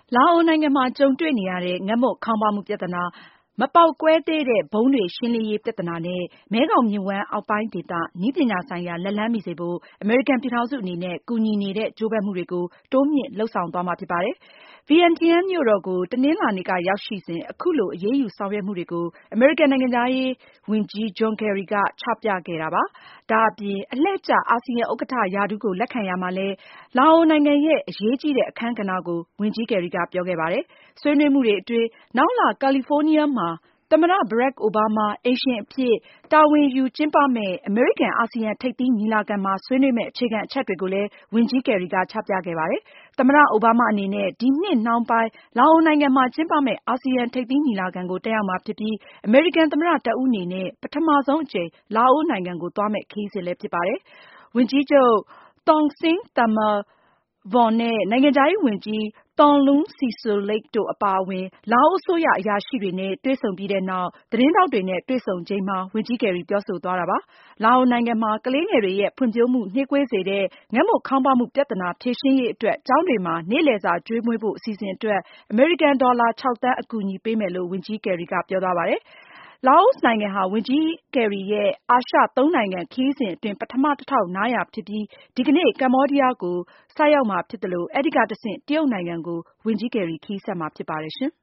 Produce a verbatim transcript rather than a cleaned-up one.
လာအိုနိုင်ငံမှာကြုံတွေ့နေရတဲ့ငတ်မွတ်ခေါင်းပါးမှုပြဿနာ၊မပေါက်ကွဲသေးတဲ့ဗုံးတွေရှင်းလင်းရေးပြဿနာနဲ့မဲခေါင်မြစ်ဝှမ်းအောက်ပိုင်းဒေသနည်းပညာဆိုင်ရာလက်လှမ်းမီစေဖို့အမေရိကန်ပြည်ထောင်စုအနေနဲ့ကူညီနေတဲ့ကြိုးပမ်းမှုတွေကိုတိုးမြှင့်လုပ်ဆောင်သွားမှာဖြစ်ပါတယ်။ Vientiane မြို့တော်ကိုတနင်္လာနေ့ကရောက်ရှိစဉ်အခုလိုအရေးယူဆောင်ရွက်မှုတွေကိုအမေရိကန်နိုင်ငံခြားရေးဝန်ကြီး John Kerry ကချပြခဲ့တာပါ။ ဒါအပြင်အလှည့်ကျအာဆီယံဥက္ကဋ္ဌရာထူးကိုလက်ခံရာမှာလည်းလာအိုနိုင်ငံရဲ့အရေးကြီးတဲ့အခန်းကဏ္ဍကိုဝန်ကြီး Kerry ကပြောခဲ့ပါတယ်။ ဆွေးနွေးမှုတွေအတွင်းနောက်လကာလီဖိုးနီးယားမှာသမ္မတ Barack Obama အိမ်ရှင်အဖြစ်တာဝန်ယူကျင်းပမယ့်အမေရိကန်-အာဆီယံထိပ်သီးညီလာခံမှာဆွေးနွေးမယ့်အခြေခံအချက်တွေကိုလည်းဝန်ကြီး Kerry ကချပြခဲ့ပါတယ်။ သမ္မတအိုဘားမားအနေနဲ့ဒီနှစ်နှောင်းပိုင်းလာအိုနိုင်ငံမှာကျင်းပမယ့်အာဆီယံထိပ်သီးညီလာခံကိုတက်ရောက်မှာဖြစ်ပြီးအမေရိကန်သမ္မတတဦးအနေနဲ့ပထမဆုံးအကြိမ်လာအိုနိုင်ငံကိုသွားမယ့်ခရီးစဉ်လည်းဖြစ်ပါတယ်။ ဝန်ကြီးချုပ် Thongsin Thamavong နဲ့နိုင်ငံခြားရေးဝန်ကြီး Thongloun Sisoulith တို့အပါအဝင်လာအိုအစိုးရအရာရှိတွေနဲ့တွေ့ဆုံပြီးတဲ့နောက်သတင်းထောက်တွေနဲ့တွေ့ဆုံချိန်မှာဝန်ကြီး Kerry ပြောဆိုသွားတာပါ။ လာအိုနိုင်ငံမှာကလေးငယ်တွေရဲ့ဖွံ့ဖြိုးမှုနှေးကွေးစေတဲ့ငတ်မွတ်ခေါင်းပါးမှုပြဿနာဖြေရှင်းရေးအတွက်ကျောင်းတွေမှာနေ့လည်စာကျွေးမွေးဖို့အစီအစဉ်အတွက်အမေရိကန်ဒေါ်လာခြောက်သန်းအကူအညီပေးမယ်လို့ဝန်ကြီး Kerry ကပြောသွားပါတယ်။ လာအိုနိုင်ငံဟာဝန်ကြီး Kerry ရဲ့အာရှသုံးနိုင်ငံခရီးစဉ်အတွင်းပထမတထောက်နားရာဖြစ်ပြီးဒီကနေ့ ကမ္ဘောဒီးယားကိုဆိုက်ရောက်မှာဖြစ်သလိုအဲဒီကတဆင့်တရုတ်နိုင်ငံကိုဝန်ကြီး Kerry ခရီးဆက်မှာဖြစ်ပါတယ်ရှင်